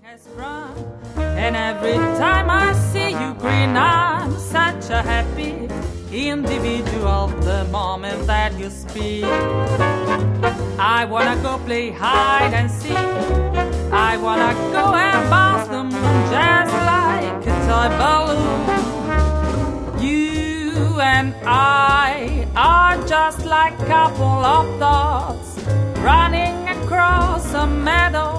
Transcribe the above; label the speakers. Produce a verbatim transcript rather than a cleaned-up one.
Speaker 1: has run, and every time I see you grin, I'm such a happy individual the moment that you speak. I wanna go play hide and seek, I wanna go and bounce the moon just like a toy balloon. You and I are just like a couple of dots running across a meadow